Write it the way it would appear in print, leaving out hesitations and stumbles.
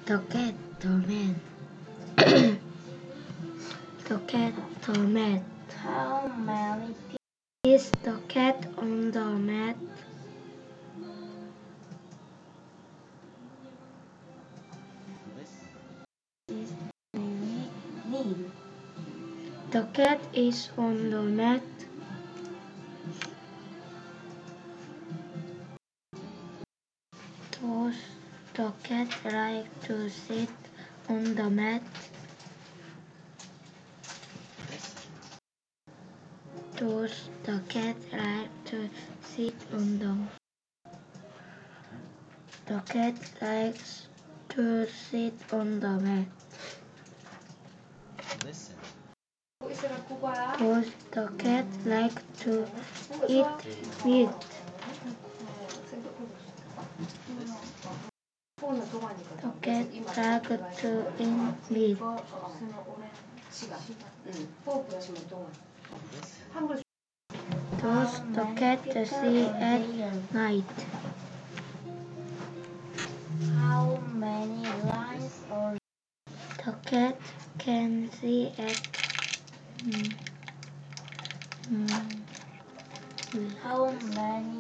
The cat, the man. The cat, the mat. How many Is the cat on the mat? pieces do we need? The cat is on the mat. Does the cat like to sit on the mat? Does the cat like to sit on the cat likes to sit on the mat? Listen. Does the cat like to eat meat? The cat likes to eat meat. Does the cat see at night? How many lines or The cat can see at how many